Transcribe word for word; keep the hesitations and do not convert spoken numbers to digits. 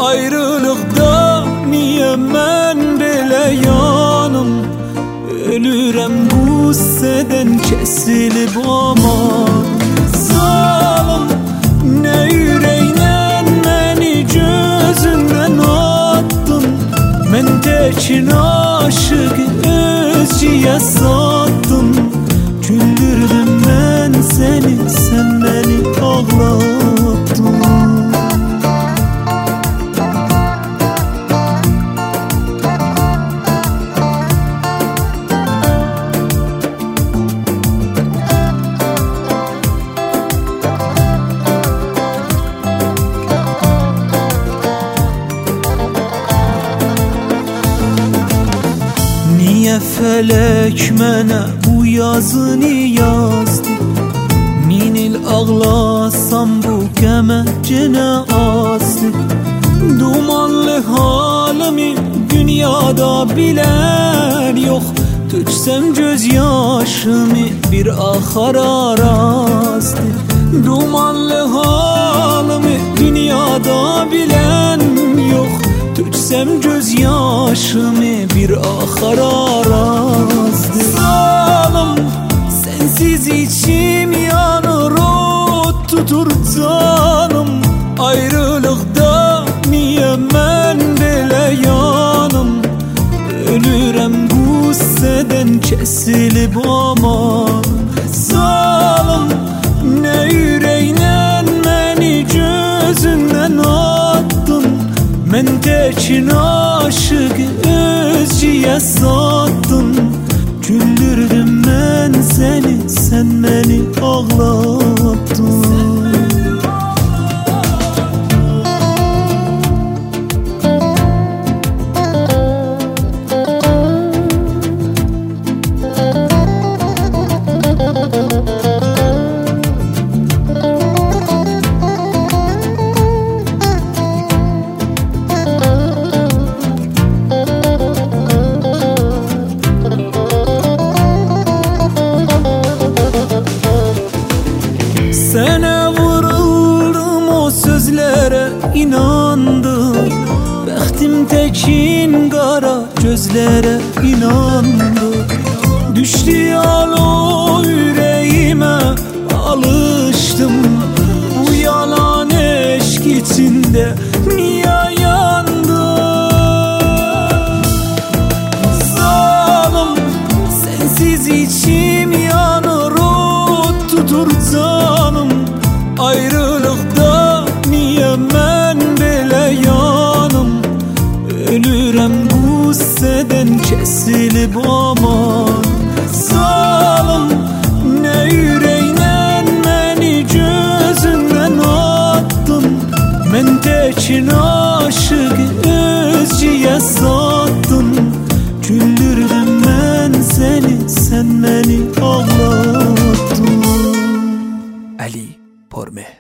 Ayrılıkta niye men belə yanım? Ölürəm qüssədən kesilib aman. Zalım, ne yüreğinə məni gözündən attın. Mən təkin aşıqı özcüyə sattın. Güldürdüm mən seni, sen beni ağlattın. Niye felek mənə bu yazını yazdı? Min il ağlasam bu qəmə cenə azdı. Dumanlı halimi dünyada bilen yok. Töksem göz yaşımı bir axar arazdı. Dumanlı halimi dünyada bilen yok. Töksem göz yaşımı bir axar arazdı. Zalım, sensiz içim yanır, ot tutur canım. Ayrılıkta niye men belə yanım? Ölürəm qüssədən kesilib aman. Zalım, ne yüreğinə məni gözündən attın. Mən təkin aşıqı özcüyə sattın. Güldürdüm mən seni, sen beni ağlattın. Sənə vuruldum, o sözlərə inandım. Bəxtim təkin qara gözlərə inandı. Düşdü alo ürəyimə, alışdım. Bu yalan eşq içində niyə yandım? Zalım, sensiz içim yanır, ot tutur canım. Ayrılıkta niye men belə yanım? Ölürəm qüssədən kesilib aman. Zalım, ne yüreğinə məni gözündən attın. Mən təkin aşıqı özcüyə sattın. Güldürdüm mən seni, sen beni ağlattın. Ali Pormeh.